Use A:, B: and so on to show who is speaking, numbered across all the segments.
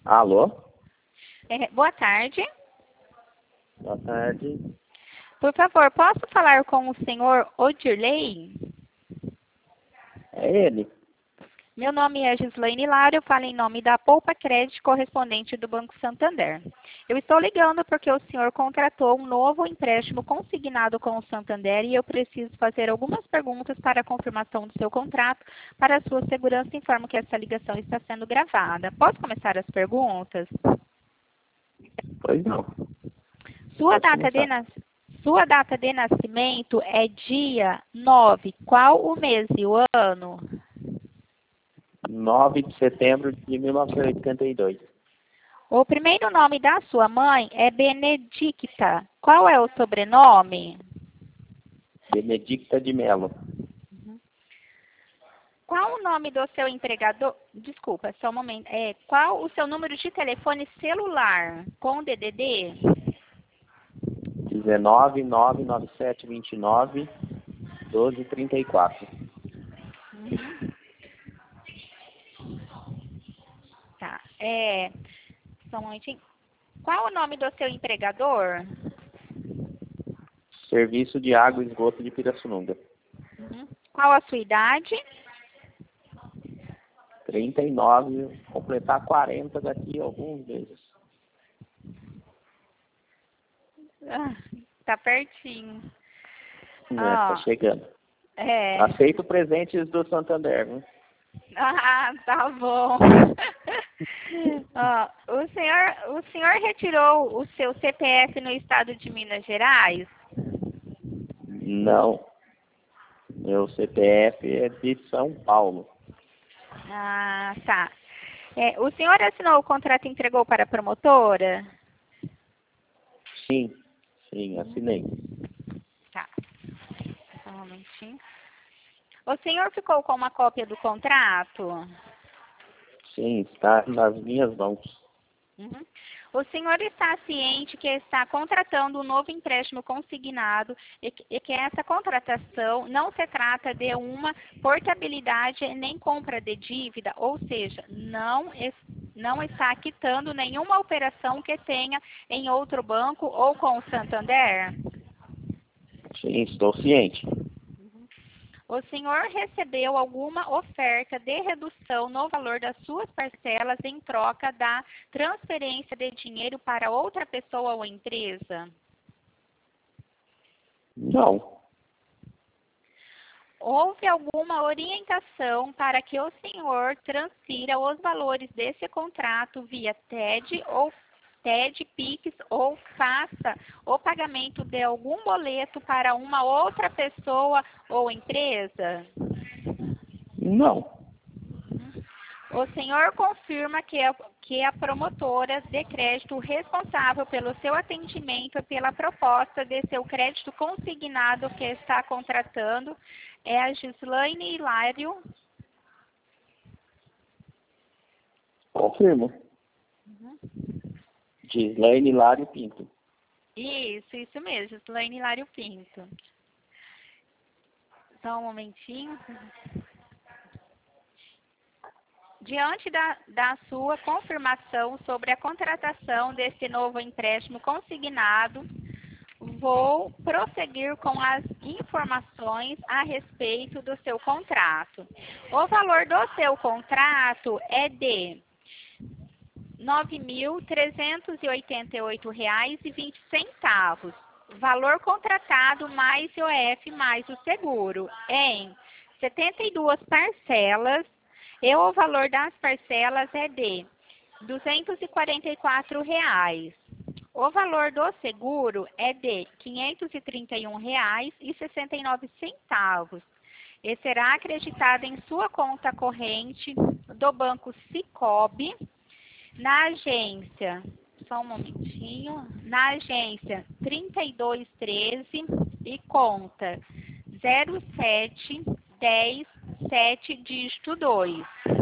A: Alô?
B: Boa tarde.
A: Boa tarde.
B: Por favor, posso falar com o senhor Odirley?
A: É ele?
B: Meu nome é Gislaine Hilário, eu falo em nome da Poupa Crédito, correspondente do Banco Santander. Eu estou ligando porque o senhor contratou um novo empréstimo consignado com o Santander e eu preciso fazer algumas perguntas para a confirmação do seu contrato. Para a sua segurança, informo que essa ligação está sendo gravada. Posso começar as perguntas?
A: Pois não.
B: Sua
A: Pode
B: data de nascimento é dia 9. Qual o mês e o ano?
A: 9 de setembro de 1982.
B: O primeiro nome da sua mãe é Benedicta. Qual é o sobrenome?
A: Benedicta de Mello.
B: Qual o nome do seu empregador? Desculpa, só um momento. Qual o seu número de telefone celular com DDD?
A: 19 997 29 12 34.
B: Tá. Só um momentinho. Qual o nome do seu empregador?
A: Serviço de Água e Esgoto de Pirassununga.
B: Qual a sua idade?
A: 39, completar 40 daqui a alguns meses.
B: Tá pertinho.
A: Tá chegando. Aceito presentes do Santander, né?
B: Tá bom. O senhor retirou o seu CPF no estado de Minas Gerais?
A: Não. Meu CPF é de São Paulo.
B: Tá. O senhor assinou o contrato e entregou para a promotora?
A: Sim, assinei.
B: Tá. Só um momentinho. O senhor ficou com uma cópia do contrato?
A: Sim, está nas minhas mãos.
B: O senhor está ciente que está contratando um novo empréstimo consignado e que essa contratação não se trata de uma portabilidade nem compra de dívida, ou seja, não está quitando nenhuma operação que tenha em outro banco ou com o Santander?
A: Sim, estou ciente.
B: O senhor recebeu alguma oferta de redução no valor das suas parcelas em troca da transferência de dinheiro para outra pessoa ou empresa?
A: Não.
B: Houve alguma orientação para que o senhor transfira os valores desse contrato via TED, Pix ou faça o pagamento de algum boleto para uma outra pessoa ou empresa?
A: Não.
B: O senhor confirma que a promotora de crédito responsável pelo seu atendimento e pela proposta de seu crédito consignado que está contratando é a Gislaine Hilário?
A: Confirmo. Gislaine Hilário Pinto.
B: Isso mesmo, Gislaine Hilário Pinto. Só um momentinho. Diante da sua confirmação sobre a contratação desse novo empréstimo consignado, vou prosseguir com as informações a respeito do seu contrato. O valor do seu contrato é de R$ 9.388,20. Valor contratado mais IOF mais o seguro em 72 parcelas. E o valor das parcelas é de R$ 244. O valor do seguro é de R$ 531,69 e será acreditado em sua conta corrente do Banco Sicoob na agência, só um momentinho, na agência 3213 e conta 07107 dígito 2.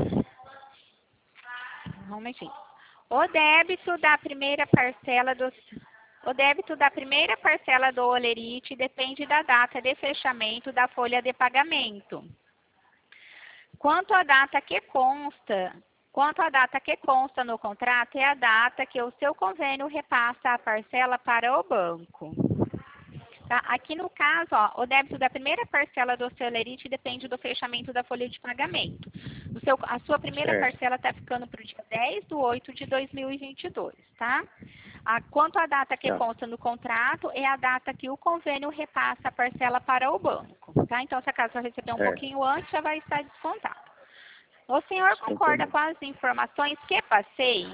B: Um momentinho. O débito da primeira parcela do Olerite depende da data de fechamento da folha de pagamento. Quanto à data que consta Quanto à data que consta no contrato, é a data que o seu convênio repassa a parcela para o banco. Tá? Aqui no caso, ó, o débito da primeira parcela do seu lerite depende do fechamento da folha de pagamento. A sua primeira
A: Certo.
B: parcela está ficando para o dia 10/8/2022, tá? Quanto à data que
A: Tá.
B: consta no contrato, é a data que o convênio repassa a parcela para o banco, tá? Então, se acaso eu receber um
A: Certo.
B: pouquinho antes, já vai estar descontado. O senhor concorda com as informações que passei?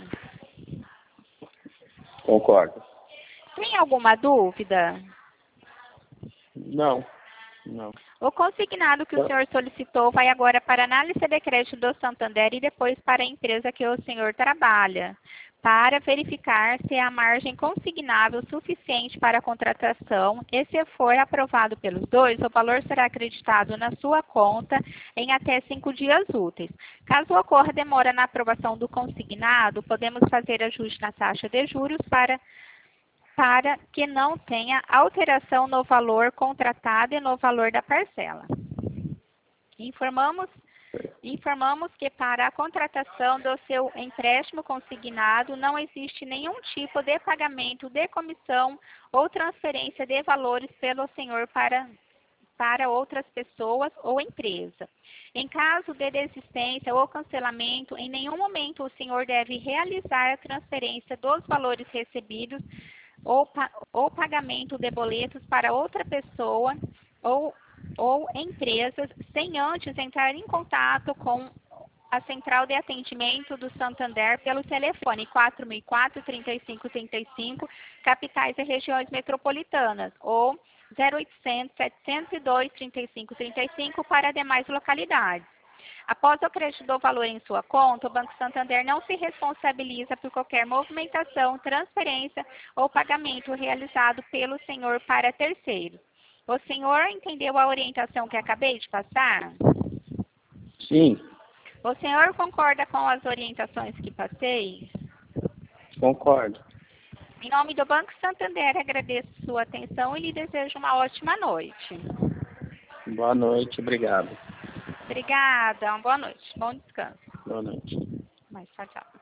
A: Concordo.
B: Tem alguma dúvida?
A: Não. Não.
B: O consignado que o senhor solicitou vai agora para a análise de crédito do Santander e depois para a empresa que o senhor trabalha, para verificar se há margem consignável suficiente para a contratação e, se for aprovado pelos dois, o valor será acreditado na sua conta em até 5 dias úteis. Caso ocorra demora na aprovação do consignado, podemos fazer ajuste na taxa de juros para que não tenha alteração no valor contratado e no valor da parcela. Informamos que para a contratação do seu empréstimo consignado não existe nenhum tipo de pagamento de comissão ou transferência de valores pelo senhor para outras pessoas ou empresa. Em caso de desistência ou cancelamento, em nenhum momento o senhor deve realizar a transferência dos valores recebidos ou pagamento de boletos para outra pessoa ou empresas sem antes entrar em contato com a central de atendimento do Santander pelo telefone 4004-3535, capitais e regiões metropolitanas, ou 0800-702-3535 para demais localidades. Após o crédito do valor em sua conta, o Banco Santander não se responsabiliza por qualquer movimentação, transferência ou pagamento realizado pelo senhor para terceiro. O senhor entendeu a orientação que acabei de passar?
A: Sim.
B: O senhor concorda com as orientações que passei?
A: Concordo.
B: Em nome do Banco Santander, agradeço sua atenção e lhe desejo uma ótima noite.
A: Boa noite. Obrigado.
B: Obrigada. Uma boa noite. Bom descanso.
A: Boa noite.
B: Tchau, tchau.